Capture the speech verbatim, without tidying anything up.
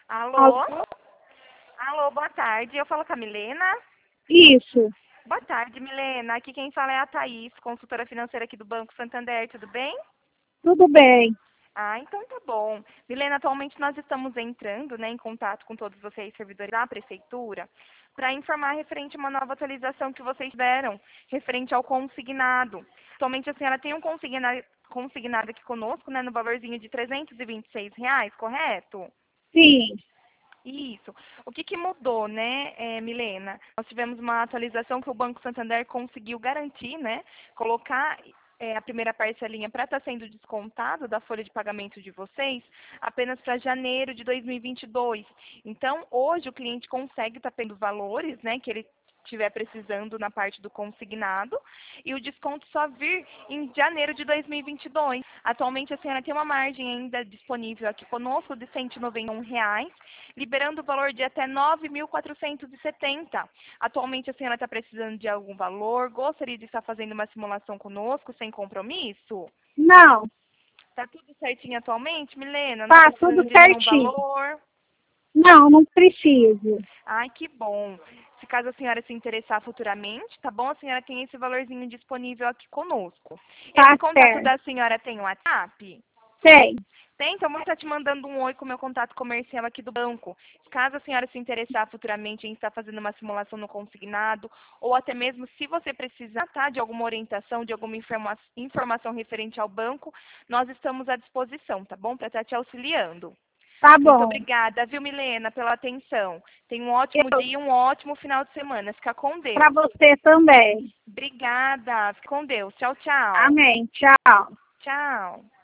Alô? Alô? Alô, boa tarde. Eu falo com a Milena. Isso. Boa tarde, Milena. Aqui quem fala é a Thaís, consultora financeira aqui do Banco Santander. Tudo bem? Tudo bem. Ah, então tá bom. Milena, atualmente nós estamos entrando, né, em contato com todos vocês, servidores da Prefeitura, para informar referente a uma nova atualização que vocês deram, referente ao consignado. Atualmente a senhora tem um consignado, consignado aqui conosco, né, no valorzinho de trezentos e vinte e seis reais, correto? Sim. Isso. O que, que mudou, né, eh, Milena? Nós tivemos uma atualização que o Banco Santander conseguiu garantir, né, colocar eh, a primeira parcelinha para estar sendo descontado da folha de pagamento de vocês apenas para janeiro de dois mil e vinte e dois. Então, hoje o cliente consegue estar tendo valores, né, que ele estiver precisando na parte do consignado e o desconto só vir em janeiro de dois mil e vinte e dois. Atualmente a senhora tem uma margem ainda disponível aqui conosco de cento e noventa e um reais, liberando o valor de até nove mil quatrocentos e setenta. Atualmente a senhora está precisando de algum valor? Gostaria de estar fazendo uma simulação conosco sem compromisso? Não. Tá tudo certinho atualmente, Milena? Não está Tá tudo precisando de nenhum certinho. valor? Não, não preciso. Ai, que bom. Se caso a senhora se interessar futuramente, tá bom? A senhora tem esse valorzinho disponível aqui conosco. Tá Esse contato certo. da senhora tem WhatsApp? Tem. Tem, então vou estar te mandando um oi com o meu contato comercial aqui do banco. Caso a senhora se interessar futuramente em estar fazendo uma simulação no consignado, ou até mesmo se você precisar, tá, de alguma orientação, de alguma informa informação referente ao banco, nós estamos à disposição, tá bom? Para estar te auxiliando. Tá Muito bom. obrigada, viu, Milena, pela atenção. Tenha um ótimo Eu, dia e um ótimo final de semana. Fica com pra Deus. você também. Obrigada. Fica com Deus. Tchau, tchau. Amém. Tchau. Tchau.